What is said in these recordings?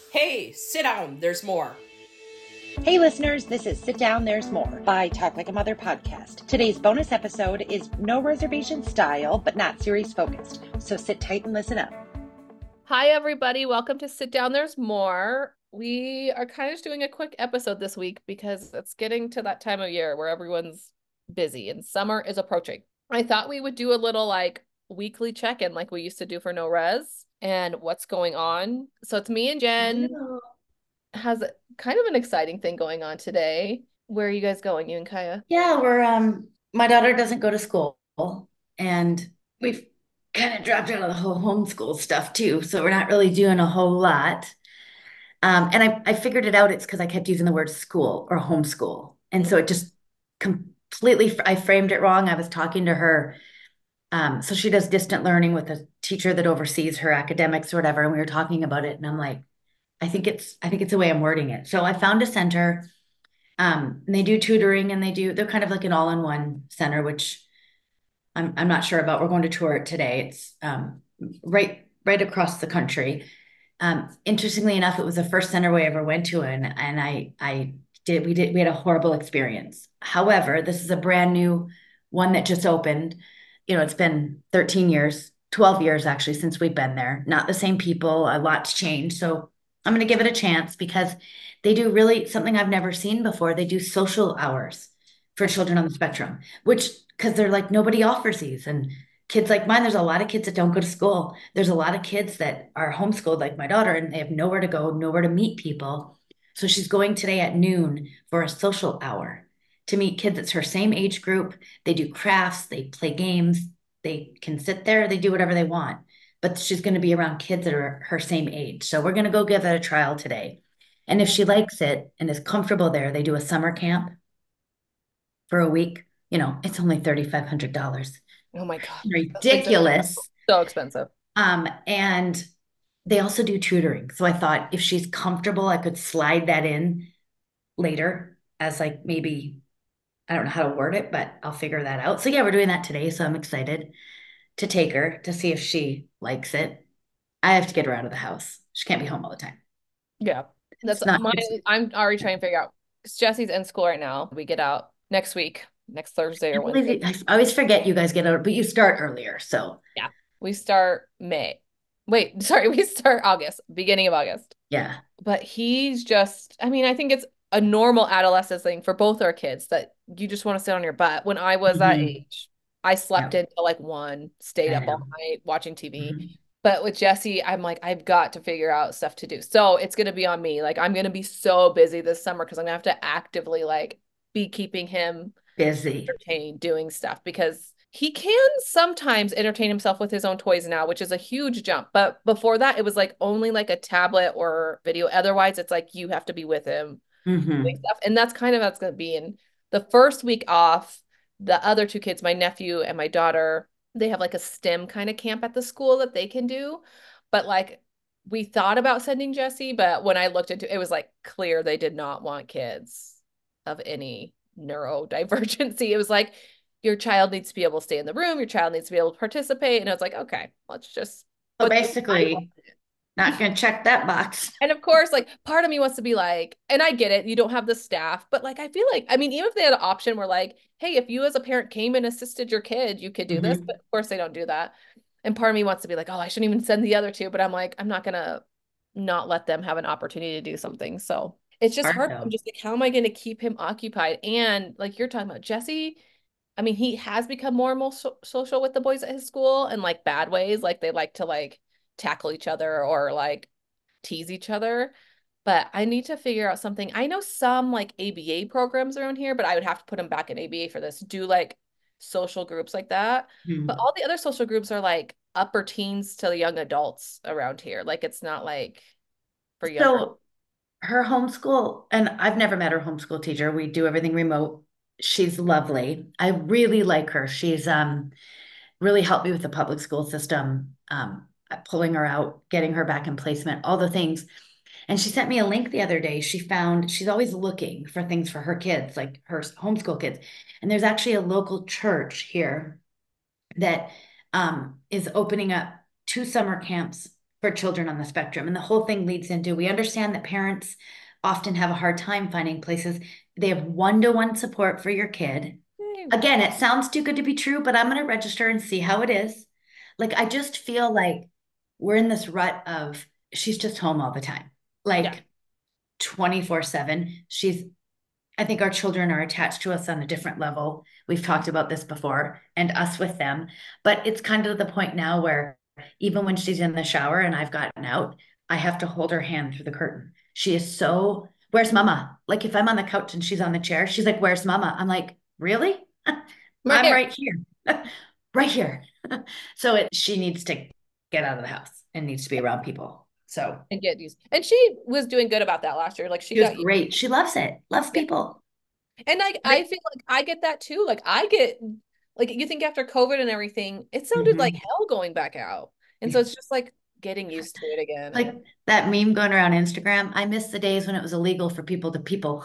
Hey, sit down, there's more. Hey listeners, this is Sit Down, There's More by Talk Like a Mother podcast. Today's bonus episode is no reservation style, but not series focused. So sit tight and listen up. Hi, everybody. Welcome to Sit Down, There's More. We are kind of just doing a quick episode this week because it's getting to that time of year where everyone's busy and summer is approaching. I thought we would do a little weekly check-in like we used to do for No Res and what's going on. So it's me and Jen Hello. has kind of an exciting thing going on today. Where are you guys going, you and Kaya? Yeah, we're my daughter doesn't go to school and we've kind of dropped out of the whole homeschool stuff too. So we're not really doing a whole lot. And I figured it out. It's because I kept using the word school or homeschool. And so it just completely, I framed it wrong. I was talking to her. So she does distant learning with a teacher that oversees her academics or whatever. And we were talking about it. And I'm like, I think it's the way I'm wording it. So I found a center. And they do tutoring and they're kind of like an all-in-one center, which I'm not sure about. We're going to tour it today. It's right across the country. Interestingly enough, it was the first center we ever went to, and we had a horrible experience. However, this is a brand new one that just opened. It's been 13 years, 12 years actually since we've been there. Not the same people, a lot's changed. So I'm going to give it a chance because they do really something I've never seen before. They do social hours for children on the spectrum, which because they're like nobody offers these. And kids like mine, there's a lot of kids that don't go to school. There's a lot of kids that are homeschooled, like my daughter, and they have nowhere to go, nowhere to meet people. So she's going today at noon for a social hour to meet kids that's her same age group. They do crafts, they play games, they can sit there, they do whatever they want. But she's going to be around kids that are her same age. So we're going to go give it a trial today. And if she likes it and is comfortable there, they do a summer camp for a week. It's only $3,500. Oh my God. Ridiculous. So expensive. And they also do tutoring. So I thought if she's comfortable, I could slide that in later as like maybe I don't know how to word it, but I'll figure that out. So yeah, we're doing that today. So I'm excited to take her to see if she likes it. I have to get her out of the house. She can't be home all the time. Yeah. That's It's not, my it's, I'm already trying to figure out because Jesse's in school right now. We get out next week, next Thursday I or believe Wednesday. you, I always forget you guys get out, but you start earlier. So Yeah. We start May. Wait, sorry, we start August, beginning of August. yeah. But he's just, I mean, I think it's a normal adolescence thing for both our kids that you just want to sit on your butt. When I was that Mhm. age, I slept Yeah, until like 1, stayed I up all know. night watching TV. Mhm. But with Jesse, I'm like, I've got to figure out stuff to do. So it's going to be on me. Like, I'm going to be so busy this summer because I'm going to have to actively be keeping him Busy. entertained doing stuff because he can sometimes entertain himself with his own toys now, which is a huge jump. But before that, it was like only like a tablet or video. Otherwise, it's like you have to be with him doing Hmm. stuff. And that's kind of how it's going to be. And the first week off, the other two kids, my nephew and my daughter, they have like a STEM kind of camp at the school that they can do. But like we thought about sending Jesse, but when I looked into it, it was like clear they did not want kids of any neurodivergency. It was like your child needs to be able to stay in the room, your child needs to be able to participate. And I was like, okay, let's just, So but I basically, not going to check that box. and of course, like part of me wants to be like, and I get it, you don't have the staff, but like I feel like, I mean, even if they had an option where like, hey, if you as a parent came and assisted your kid, you could do this, but Hmm. of course they don't do that. And part of me wants to be like, oh, I shouldn't even send the other two, but I'm like, I'm not gonna not let them have an opportunity to do something. So it's just Hard hard. I'm though. just like, how am I gonna keep him occupied? And like you're talking about Jesse, I mean, he has become more and more social with the boys at his school in like bad ways. Like they like to like tackle each other or like tease each other. But I need to figure out something. I know some like ABA programs around here, but I would have to put him back in ABA for this. Do like social groups like that. But Hmm. all the other social groups are like upper teens to young adults around here. Like it's not like for younger. So her homeschool, and I've never met her homeschool teacher. We do everything remote. She's lovely. I really like her. She's really helped me with the public school system, pulling her out, getting her back in placement, all the things. And she sent me a link the other day. She's always looking for things for her kids, like her homeschool kids. And there's actually a local church here that is opening up 2 summer camps for children on the spectrum. And the whole thing leads into, we understand that parents often have a hard time finding places. They have one-to-one support for your kid. Again, it sounds too good to be true, but I'm going to register and see how it is. Like, I just feel like we're in this rut of she's just home all the time, like 24/7. I think our children are attached to us on a different level. We've talked about this before, and us with them. But it's kind of the point now where even when she's in the shower and I've gotten out, I have to hold her hand through the curtain. She is so, where's mama? Like if I'm on the couch and she's on the chair, she's like, where's mama? I'm like, really? I'm right here, right here. So she needs to get out of the house and needs to be around people. So and get used. And she was doing good about that last year. Like she was got great. She loves it. Loves people. And like I feel like I get that too. Like I get like you think after COVID and everything, it sounded like hell going back out. And so it's just like getting used to it again. Like that meme going around Instagram. I miss the days when it was illegal for people to people.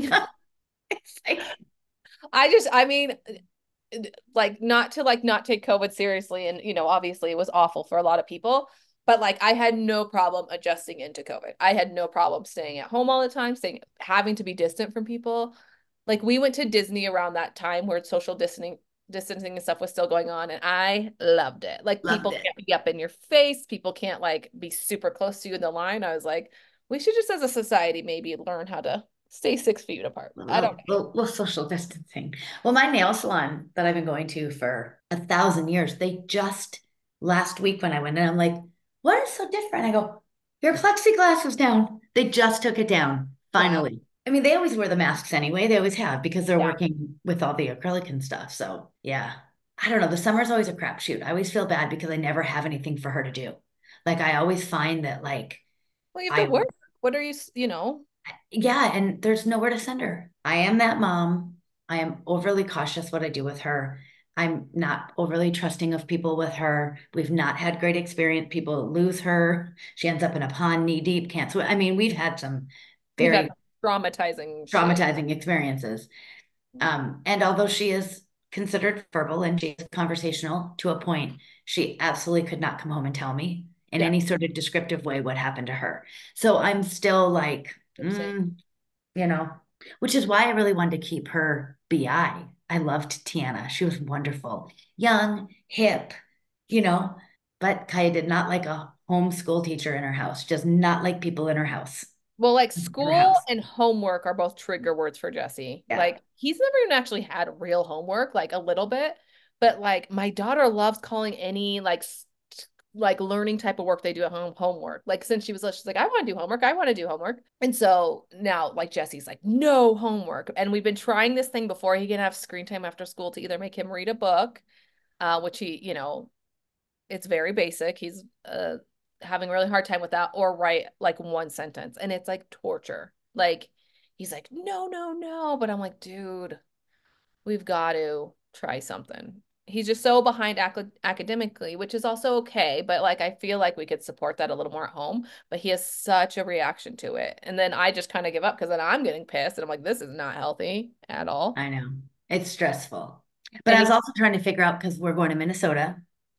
I mean, like not take COVID seriously. And, obviously it was awful for a lot of people, but like I had no problem adjusting into COVID. I had no problem staying at home all the time, having to be distant from people. Like we went to Disney around that time where social distancing and stuff was still going on, and I loved it. Like people can't be up in your face, people can't like be super close to you in the line. I was like, we should just as a society maybe learn how to stay 6 feet apart. I don't know. Little social distancing. Well, my nail salon that I've been going to for 1,000 years, they just last week when I went in, I'm like, what is so different? I go, your plexiglass was down. They just took it down, finally. Wow. I mean, they always wear the masks anyway. They always have because they're working with all the acrylic and stuff. So yeah, I don't know. The summer's always a crapshoot. I always feel bad because I never have anything for her to do. Like I always find that like, well, you have to work. What are you, Yeah, and there's nowhere to send her. I am that mom. I am overly cautious what I do with her. I'm not overly trusting of people with her. We've not had great experience. People lose her. She ends up in a pond knee deep, can't swim. I mean, we've had some very traumatizing experiences. And although she is considered verbal and she is conversational to a point, she absolutely could not come home and tell me in any sort of descriptive way what happened to her. So I'm still like, which is why I really wanted to keep her BI. I loved Tiana. She was wonderful, young, hip, but Kaya did not like a homeschool teacher in her house, just not like people in her house. Well, like school and homework are both trigger words for Jesse. Yeah. Like he's never even actually had real homework, like a little bit, but like my daughter loves calling any like learning type of work they do at home homework. Like since she was little, she's like, I want to do homework. I want to do homework. And so now like Jesse's like, no homework. And we've been trying this thing before he can have screen time after school to either make him read a book, which he, it's very basic. He's having a really hard time with that, or write like one sentence. And it's like torture. Like he's like, no, no, no. But I'm like, dude, we've got to try something. He's just so behind academically, which is also okay. But like, I feel like we could support that a little more at home, but he has such a reaction to it. And then I just kind of give up because then I'm getting pissed and I'm like, this is not healthy at all. I know. It's stressful. But I was also trying to figure out, because we're going to Minnesota.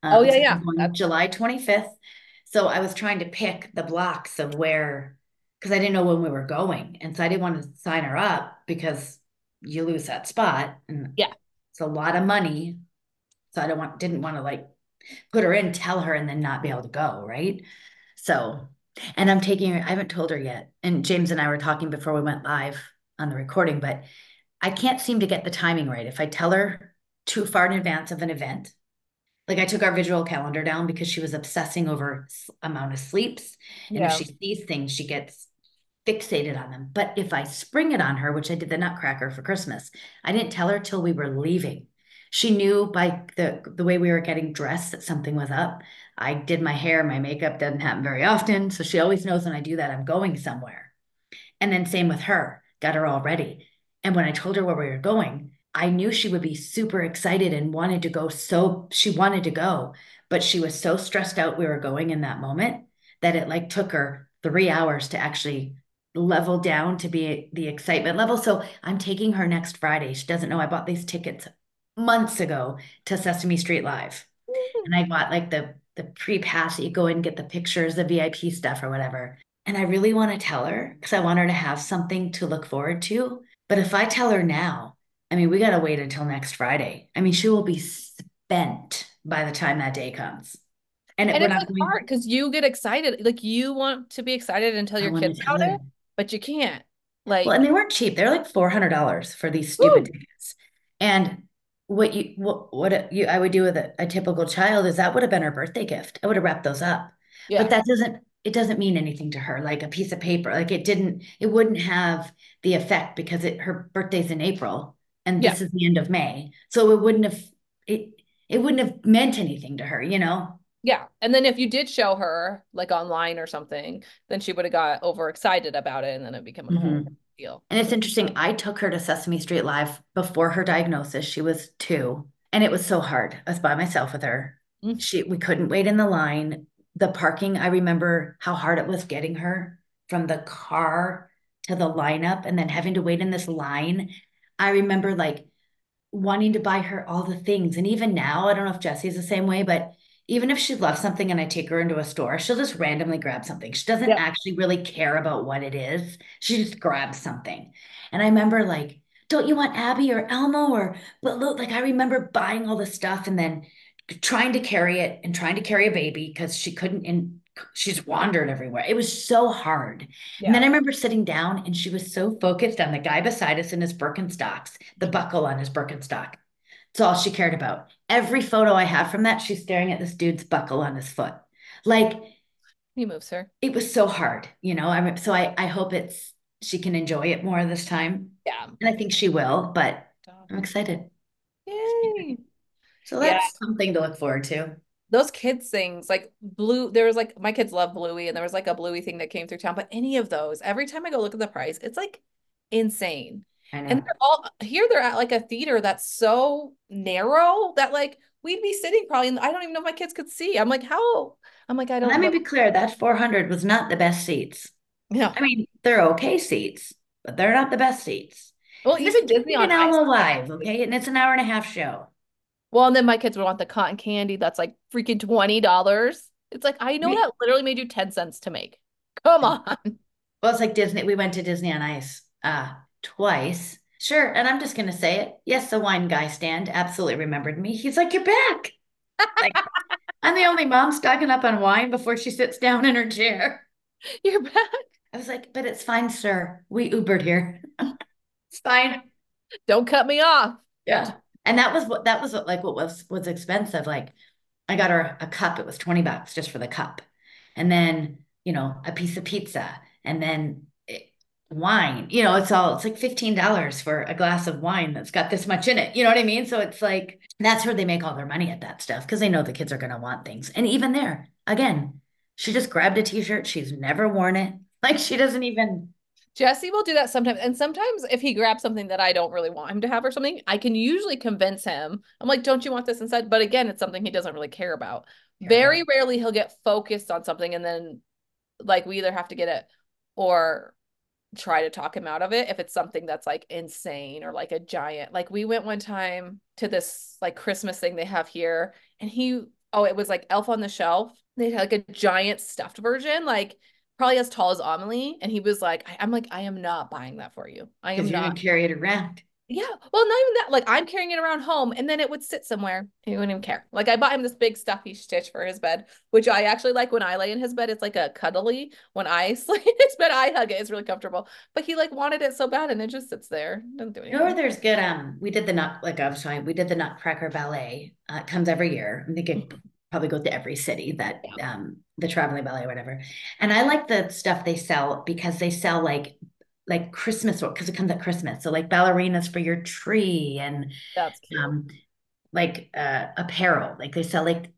July 25th. So I was trying to pick the blocks of where, because I didn't know when we were going. And so I didn't want to sign her up because you lose that spot. And it's a lot of money. So I didn't want to like put her in, tell her, and then not be able to go, right? So, and I'm taking her, I haven't told her yet. And James and I were talking before we went live on the recording, but I can't seem to get the timing right. If I tell her too far in advance of an event, like I took our visual calendar down because she was obsessing over amount of sleeps. And if she sees things, she gets fixated on them. But if I spring it on her, which I did the Nutcracker for Christmas, I didn't tell her till we were leaving. She knew by the way we were getting dressed that something was up. I did my hair, my makeup doesn't happen very often. So she always knows when I do that, I'm going somewhere. And then same with her, got her all ready. And when I told her where we were going, I knew she would be super excited and wanted to go. So she wanted to go, but she was so stressed out we were going in that moment that it like took her 3 hours to actually level down to be the excitement level. So I'm taking her next Friday. She doesn't know I bought these tickets months ago to Sesame Street Live. And I bought like the the pre-pass, you go and get the pictures, the VIP stuff or whatever. And I really want to tell her because I want her to have something to look forward to. But if I tell her now, I mean, we got to wait until next Friday. I mean, she will be spent by the time that day comes. And And we're it's not like going, hard because you get excited. Like you want to be excited and tell I your want kids to tell about her. it, but you can't. Well, and Like, they weren't cheap. They're like $400 for these stupid woo, tickets. And I would do with a typical child is that would have been her birthday gift. I would have wrapped those up. But yeah, it doesn't mean anything to her, like a piece of paper. Like it wouldn't have the effect because her birthday's in April and yeah, this is the end of May. So it it wouldn't have meant anything to her, you know? yeah. And then if you did show her like online or something, then she would have got overexcited about it and then it became a whole Mhm. deal. And it's interesting. I took her to Sesame Street Live before her diagnosis. She was 2, and it was so hard. I was by myself with her. Mm. We couldn't wait in the line. The parking, I remember how hard it was getting her from the car to the lineup and then having to wait in this line. I remember like wanting to buy her all the things. And even now, I don't know if Jesse's the same way, but even if she loves something and I take her into a store, she'll just randomly grab something. She doesn't Yeah. actually really care about what it is. She just grabs something. And I remember like, don't you want Abby or Elmo or but look, like I remember buying all the stuff and then trying to carry it and trying to carry a baby because she couldn't and she's wandered everywhere. It was so hard. And then Yeah. I remember sitting down and she was so focused on the guy beside us in his Birkenstocks, the buckle on his Birkenstock. That's all she cared about. Every photo I have from that, she's staring at this dude's buckle on his foot. Like He moves her. it was so hard, you know. I hope she can enjoy it more this time. Yeah. And I think she will, but I'm excited. Yay. So Yeah. that's something to look forward to. Those kids things like blue, there was like my kids love Bluey and there was like a Bluey thing that came through town, but any of those, every time I go look at the price, it's like insane. I And know. they're all here, they're at like a theater that's so narrow that like we'd be sitting probably I don't even know if my kids could see. I'm like, how? I'm like, I And let don't me know. be clear, that 400 was not the best seats. Yeah. I mean, they're okay seats, but they're not the best seats. Well, And this is even Disney on an Ice. Elmo Live, okay? And it's an hour and a half show. Well, and then my kids would want the cotton candy that's like freaking $20. It's like, I know We, that literally made you 10 cents to make. Come on. well, it's like Disney. We went to Disney on Ice twice. Sure. And I'm just gonna say it. Yes, the wine guy stand absolutely remembered me. He's like, "You're back." Like, I'm the only mom stocking up on wine before she sits down in her chair. You're back. I was like, "But it's fine, sir. We Ubered here. It's fine." Don't cut me off. Yeah. And what was expensive. Like I got her a cup. It was $20 just for the cup. And then, a piece of pizza and then wine. It's like $15 for a glass of wine that's got this much in it. You know what I mean? So it's like that's where they make all their money at that stuff because they know the kids are going to want things. And even there, again, she just grabbed a t-shirt. She's never worn it. Like she doesn't even. Jesse will do that sometimes. And sometimes if he grabs something that I don't really want him to have or something, I can usually convince him. I'm like, don't you want this instead? But again, it's something he doesn't really care about. Care about. Very rarely he'll get focused on something and then like we either have to get it or try to talk him out of it if it's something that's like insane or like a giant. Like we went one time to this like Christmas thing they have here and it was like Elf on the Shelf. They had like a giant stuffed version, like probably as tall as Amelie. And he was like, I'm like, I am not buying that for you. I am Because you're not. gonna carry it around. Yeah. Well, not even that. Like I'm carrying it around home and then it would sit somewhere. He wouldn't even care. Like I bought him this big stuffy stitch for his bed, which I actually like when I lay in his bed. It's like a cuddly. When I sleep in his bed, I hug it. It's really comfortable. But he like wanted it so bad and it just sits there. Doesn't do You know where anything. there's good we did the nut like I was talking, we did the Nutcracker Ballet. It comes every year. I think it probably goes to every city that Yeah. the traveling ballet or whatever. And I like the stuff they sell because they sell like Christmas because it comes at Christmas. So like ballerinas for your tree and That's cute. um like apparel. Like they sell like,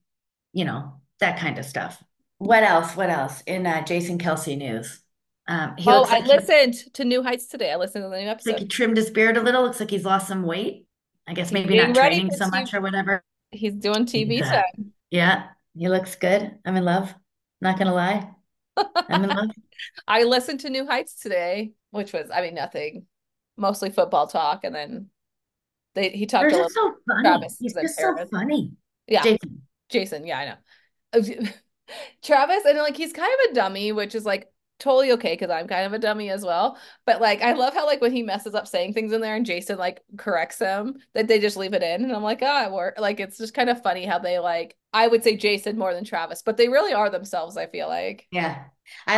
that kind of stuff. What else? What else? In Jason Kelsey news. He Oh, looks I like listened to New Heights today. I listened to the new he episode. trimmed his beard a little. Looks like he's lost some weight. I guess He's maybe getting not ready training for so much TV. or whatever. He's doing And, TV time. yeah, he looks good. I'm in love. Not gonna lie, I'm in love. I listened to New Heights today, which was, I mean, nothing, mostly football talk. And then he They're talked a just little so funny. Travis He's and just so Paris. funny. Yeah, Jason. Jason. Yeah, I know. Travis, and like he's kind of a dummy, which is like totally okay because I'm kind of a dummy as well. But like I love how like when he messes up saying things in there and Jason like corrects him, that they just leave it in. And I'm like, ah, it worked. Like it's just kind of funny how they like I would say Jason more than Travis, but they really are themselves, I feel like. Yeah. I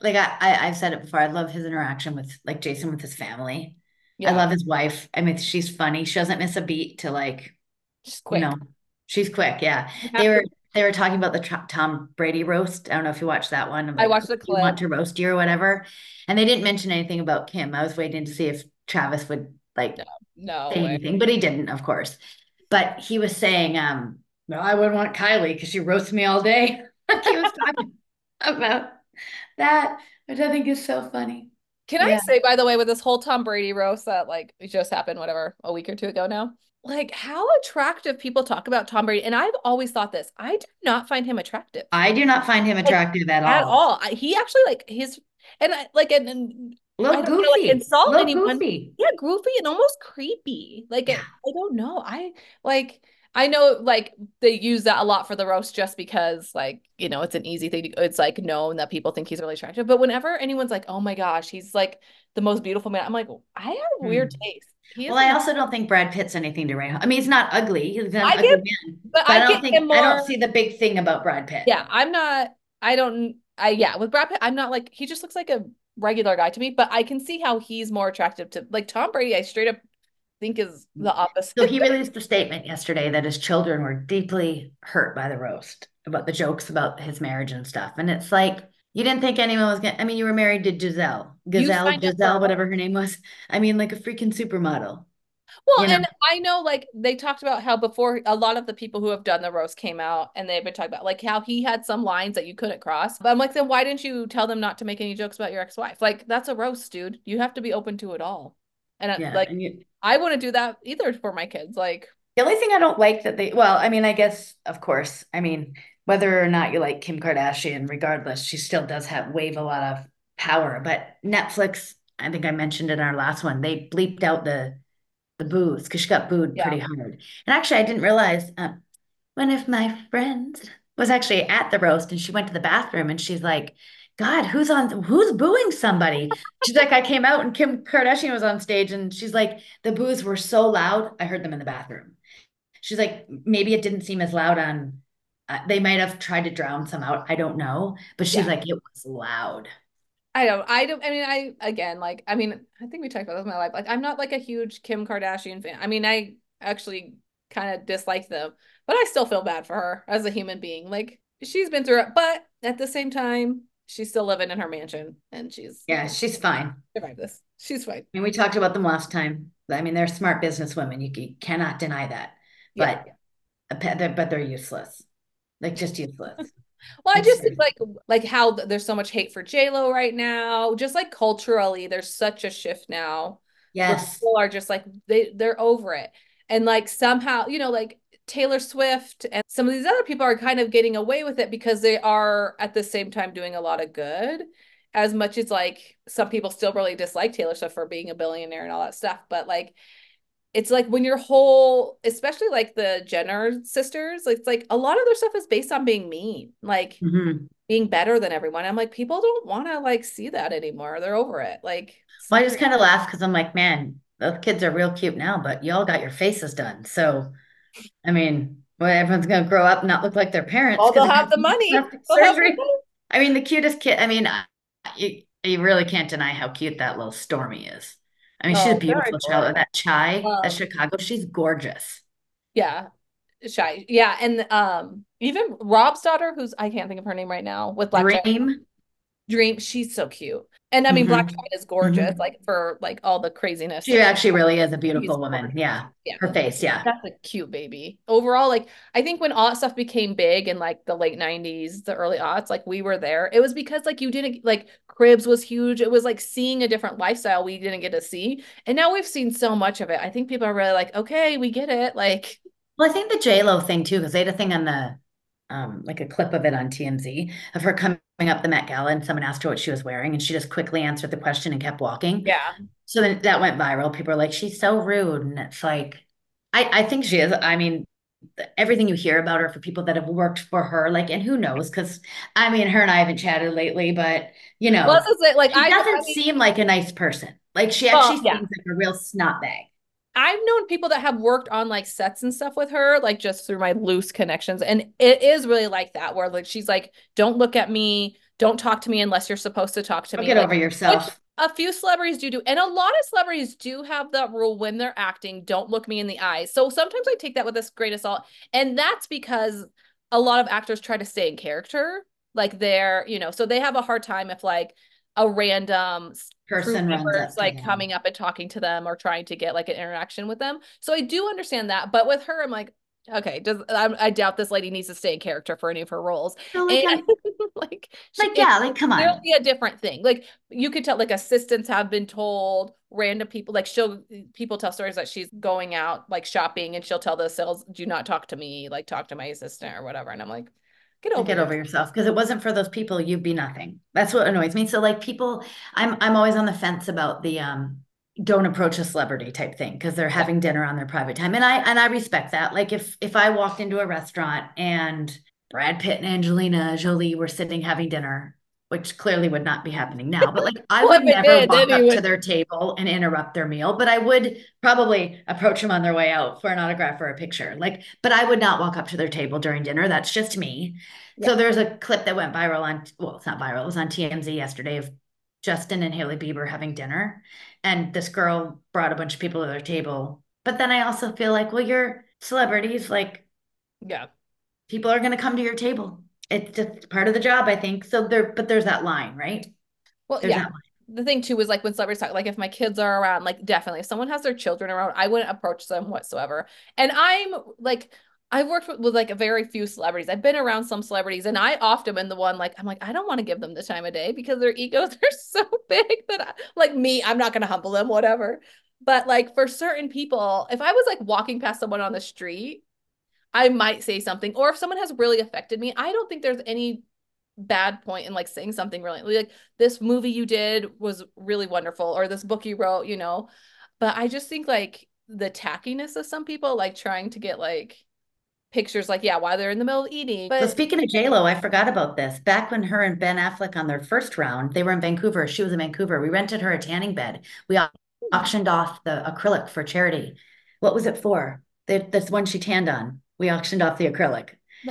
I've said it before. I love his interaction with like Jason with his family. I Yeah, love his wife. I mean, she's funny. She doesn't miss a beat to like, just you know, quick. she's quick. Yeah. You They have were to. they were talking about the Tom Brady roast. I don't know if you watched that one of I like, who watched the do you want clip. to roast you or whatever. And they didn't mention anything about Kim. I was waiting to see if Travis would like No, no say way. anything, but he didn't, of course. But he was saying, no, I wouldn't want Kylie because she roasts me all day. Like he was talking about that, which I think is so funny. Can I Yeah. say, by the way, with this whole Tom Brady roast that like it just happened, whatever, a week or two ago now, like how attractive people talk about Tom Brady. And I've always thought this. I do not find him attractive. I do not find him Like attractive at at all. all. He actually like his and I like and I Look don't want to like goofy. insult Look anyone. goofy. Yeah, goofy and almost creepy. Like Yeah. I don't know. Like I know like they use that a lot for the roast just because like, you know, it's an easy thing it's like known that people think he's really attractive. But whenever anyone's like, "Oh my gosh, he's like the most beautiful man." I'm like, "I have Hmm. weird taste." He Well, is I not. also don't think Brad Pitt's anything to write home. I mean, he's not ugly. He's not I an get ugly man. but But I get him I don't more. see the big thing about Brad Pitt. Yeah, I'm not, I don't, I, yeah, with Brad Pitt, I'm not like, he just looks like a regular guy to me, but I can see how he's more attractive to, like, Tom Brady, I straight up think is the So opposite. he released a statement yesterday that his children were deeply hurt by the roast about the jokes about his marriage and stuff. And it's like, you didn't think anyone was gonna, I mean, you were married to You signed up for Giselle, a whatever roast. her name was. I mean, like a freaking supermodel, Well, you know? and I know, like, they talked about how before a lot of the people who have done the roast came out and they've been talking about, like, how he had some lines that you couldn't cross. But I'm like, then why didn't you tell them not to make any jokes about your ex-wife? Like, that's a roast, dude. You have to be open to it all. And Yeah. like, And you, I wouldn't do that either for my kids. Like, the only thing I don't like that they, well, I mean, I guess, of course, I mean, whether or not you like Kim Kardashian, regardless, she still does have wave a lot of power. But Netflix, I think I mentioned in our last one, they bleeped out the booze because she got booed yeah. pretty hard. And actually, I didn't realize one of my friends was actually at the roast and she went to the bathroom and she's like, God, who's booing somebody? She's like, I came out and Kim Kardashian was on stage and she's like, the boos were so loud, I heard them in the bathroom. She's like, maybe it didn't seem as loud on, they might have tried to drown some out. I don't know. But she's Yeah. like, it was loud. I mean, again, like, I mean, I think we talked about this in my life. Like, I'm not like a huge Kim Kardashian fan. I mean, I actually kind of dislike them, but I still feel bad for her as a human being. Like, she's been through it, but at the same time, she's still living in her mansion and she's Yeah, she's fine. survived this. She's fine. I mean, we talked about them last time. I mean, they're smart businesswomen. You cannot deny that. Yeah. But they're useless. Like just useless. Well, I Like just think seriously. like how there's so much hate for J-Lo right now. Just like culturally, there's such a shift now where Yes. people are just like they're over it. And like somehow, you know, like Taylor Swift and some of these other people are kind of getting away with it because they are at the same time doing a lot of good. As much as like some people still really dislike Taylor Swift for being a billionaire and all that stuff, but like it's like when your whole, especially like the Jenner sisters, like, it's like a lot of their stuff is based on being mean, like Hmm. being better than everyone. I'm like, people don't want to like see that anymore. They're over it. Like, Well, I just sorry. kind of laugh because I'm like, man, those kids are real cute now, but y'all got your faces done. So, I mean, well, everyone's gonna grow up and not look like their parents Oh, because they'll they have had the money. plastic They'll have the surgery. money. I mean, the cutest kid. I mean, you really can't deny how cute that little Stormy is. I mean, she's a Oh, they're beautiful child. adorable. That Chai, that Um, Chicago, she's gorgeous. yeah, shy. Yeah, and even Rob's daughter, who's I can't think of her name right now, with Black China Dream. Dream, she's so cute. And I mean, Black Hmm. China is gorgeous, Hmm. like for like all the craziness She that she actually really is a He's beautiful woman. gorgeous. Yeah. Yeah. Her face. Yeah. That's a cute baby. Overall, like I think when all that stuff became big in like the late 90s, the early aughts, like we were there. It was because like you didn't like Cribs was huge. It was like seeing a different lifestyle we didn't get to see. And now we've seen so much of it. I think people are really like, okay, we get it. Like, Well, I think the J-Lo thing too, because they had a thing on the like a clip of it on TMZ of her coming up the Met Gala and someone asked her what she was wearing and she just quickly answered the question and kept walking. yeah. So then that went viral. People are like, she's so rude. And it's like, I think she is. I mean, everything you hear about her for people that have worked for her, like, and who knows? Because I mean, her and I haven't chatted lately, but Well, that's just it. Like she I doesn't mean, seem like a nice person. Like she well, actually yeah. seems like a real snot bag. I've known people that have worked on like sets and stuff with her, like just through my loose connections. And it is really like that, where like she's like, don't look at me, don't talk to me unless you're supposed to talk to Don't me. get Like, over which yourself. a few celebrities do. And a lot of celebrities do have that rule when they're acting, don't look me in the eyes. So sometimes I take that with this grain of salt. And that's because a lot of actors try to stay in character. Like they're, so they have a hard time if like a random crew Person runs members up to like them. coming up and talking to them or trying to get like an interaction with them. So I do understand that, but with her, I'm like, okay, I doubt this lady needs to stay in character for any of her roles, So and like I'm like like, it's yeah, like come on. clearly a different thing. Like you could tell, like assistants have been told, random people, like people tell stories that she's going out like shopping, and she'll tell the sales, "Do not talk to me, like talk to my assistant or whatever," and I'm like, get And over get yourself. over yourself because it wasn't for those people, you'd be nothing. That's what annoys me. So like people, I'm always on the fence about the don't approach a celebrity type thing because they're Yeah, having dinner on their private time. And I respect that. Like if I walked into a restaurant and Brad Pitt and Angelina Jolie were sitting having dinner, which clearly would not be happening now, but like I well, would if it never did, then walk he up to would. their table and interrupt their meal, but I would probably approach them on their way out for an autograph or a picture. Like, but I would not walk up to their table during dinner. That's just me. Yeah. So there's a clip that went viral on, well, it's not viral, it was on TMZ yesterday of Justin and Hailey Bieber having dinner. And this girl brought a bunch of people to their table. But then I also feel like, well, you're celebrities, like Yeah. people are going to come to your table. It's just part of the job, I think. So but there's that line, right? Well, There's yeah. that line. The thing too is like when celebrities talk, like if my kids are around, like definitely if someone has their children around, I wouldn't approach them whatsoever. And I'm like, I've worked with like a very few celebrities. I've been around some celebrities, and I often am the one like, I'm like, I don't want to give them the time of day because their egos are so big that like me, I'm not going to humble them, whatever. But like for certain people, if I was like walking past someone on the street, I might say something. Or if someone has really affected me, I don't think there's any bad point in like saying something really like this movie you did was really wonderful, or this book you wrote. But I just think like the tackiness of some people like trying to get like pictures like yeah while they're in the middle of eating, So but speaking of J-Lo, I forgot about this. Back when her and Ben Affleck on their first round, they were in Vancouver. She was in Vancouver. We rented her a tanning bed. We auctioned off the acrylic for charity. What was it for? This one she tanned on. We auctioned off the acrylic.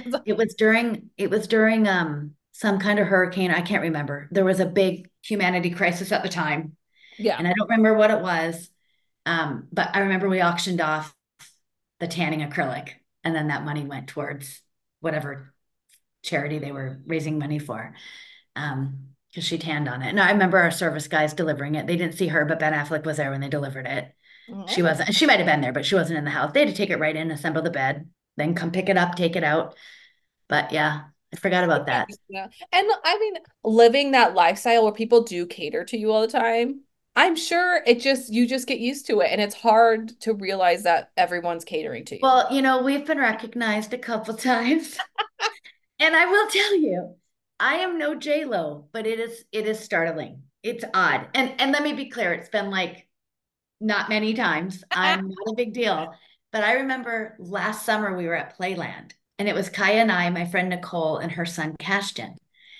It was during some kind of hurricane. I can't remember. There was a big humanity crisis at the time, yeah. and I don't remember what it was. But I remember we auctioned off the tanning acrylic, and then that money went towards whatever charity they were raising money for. Because she tanned on it. And I remember our service guys delivering it. They didn't see her, but Ben Affleck was there when they delivered it. She Oh. wasn't, she might have been there, but she wasn't in the house. They had to take it right in, assemble the bed, then come pick it up, take it out. But yeah, I forgot about that. Yeah. And I mean, living that lifestyle where people do cater to you all the time, I'm sure you just get used to it. And it's hard to realize that everyone's catering to you. Well, we've been recognized a couple times. And I will tell you, I am no J Lo, but it is startling. It's odd. And let me be clear, it's been like not many times. I'm not a big deal. But I remember last summer we were at Playland, and it was Kaya and I, my friend Nicole, and her son Cashton.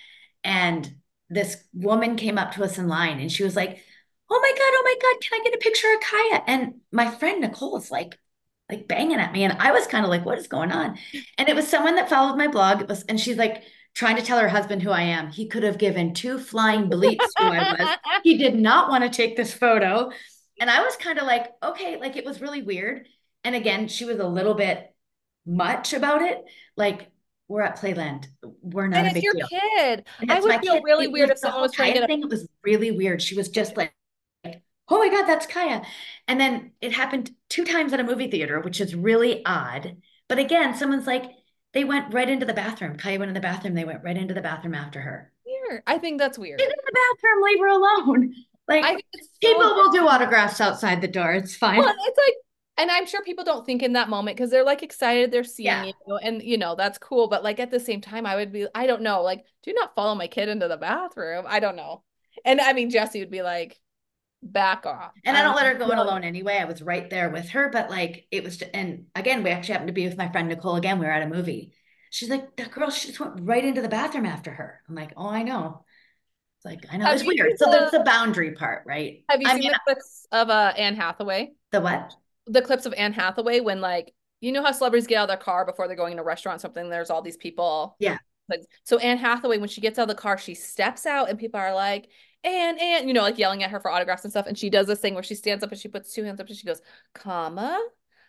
And this woman came up to us in line and she was like, oh my God, can I get a picture of Kaya? And my friend Nicole was like banging at me. And I was kind of like, what is going on? And it was someone that followed my blog. And she's like trying to tell her husband who I am. He could have given two flying bleeps who I was. He did not want to take this photo. And I was kind of like, okay, like it was really weird. And again, she was a little bit much about it. Like, we're at Playland. We're not And a it's big your deal. kid. And I it's would my feel kid. really It weird was if the someone whole was trying to Kaya get a. thing. It was really weird. She was just like, oh my God, that's Kaya. And then it happened two times at a movie theater, which is really odd. But again, someone's like, they went right into the bathroom. Kaya went in the bathroom. They went right into the bathroom after her. Weird. I think that's She's weird. in the bathroom. Leave her alone. I Like, think it's people so will do different. autographs outside the door. It's Well, fine. it's like, and I'm sure people don't think in that moment because they're like excited they're seeing Yeah. you, and that's cool. But like at the same time, I would be, I don't know, like, do not follow my kid into the bathroom. I don't know. And I mean, Jesse would be like, back off. And I don't let her go in alone anyway. I was right there with her, but like it was, and again, we actually happened to be with my friend Nicole again. We were at a movie. She's like, that girl, she just went right into the bathroom after her. I'm like, oh, I know. It's like, I know, it's weird. So there's the boundary part, right? Have you seen the clips of Anne Hathaway? The what? The clips of Anne Hathaway when like, you know how celebrities get out of their car before they're going to a restaurant or something, there's all these people. Yeah. Like, so Anne Hathaway, when she gets out of the car, she steps out and people are like, Anne, you know, like yelling at her for autographs and stuff. And she does this thing where she stands up and she puts two hands up and she goes, comma,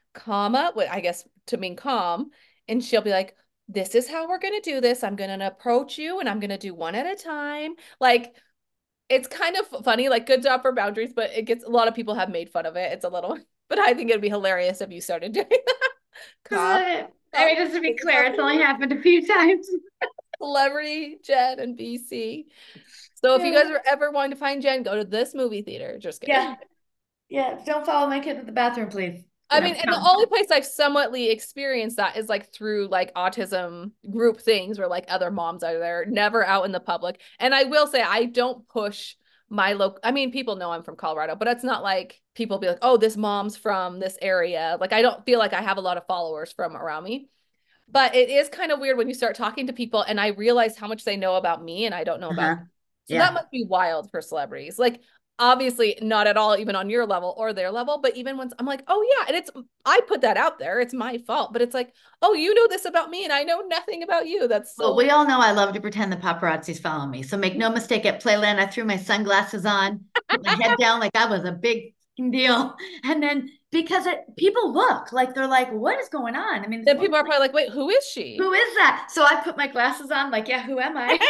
I guess to mean calm. And she'll be like, this is how we're going to do this. I'm going to approach you and I'm going to do one at a time. Like, it's kind of funny, like good job for boundaries, but it gets, a lot of people have made fun of it. It's a little, but I think it'd be hilarious if you started doing that. I mean, just to be clear, it's only happened a few times. Celebrity Jen and BC. So if you guys are ever wanting to find Jen, go to this movie theater. Just kidding. Yeah. Don't follow my kid to the bathroom, please. I mean, and the only place I've somewhatly experienced that is like through like autism group things where like other moms are there, never out in the public. And I will say I don't push my local, I mean, people know I'm from Colorado, but it's not like people be like, oh, this mom's from this area. Like I don't feel like I have a lot of followers from around me. But it is kind of weird when you start talking to people and I realize how much they know about me and I don't know about them. So that must be wild for celebrities. Like obviously not at all even on your level or their level, but even when I'm like, oh yeah, and it's, I put that out there, it's my fault, but it's like, oh, you know this about me and I know nothing about you. That's so. Well, we all know I love to pretend the paparazzi's following me. So make no mistake, at Playland, I threw my sunglasses on, put my head down like I was a big deal. And then because people look like they're like, what is going on? I mean, then people are probably like, wait, who is she? Who is that? So I put my glasses on, like, yeah, who am I?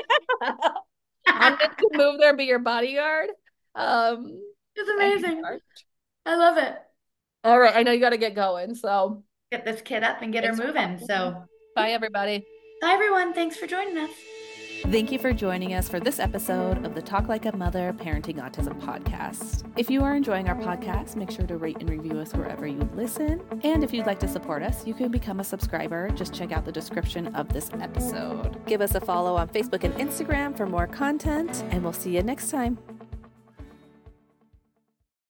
I'm meant to move there and be your bodyguard. It's amazing. I love it. All right, I know you got to get going, so get this kid up and get her moving. So bye everybody. Bye everyone. Thanks for joining us. Thank you for joining us for this episode of the Talk Like a Mother Parenting Autism podcast. If you are enjoying our podcast, make sure to rate and review us wherever you listen. And if you'd like to support us, you can become a subscriber. Just check out the description of this episode. Give us a follow on Facebook and Instagram for more content, and we'll see you next time.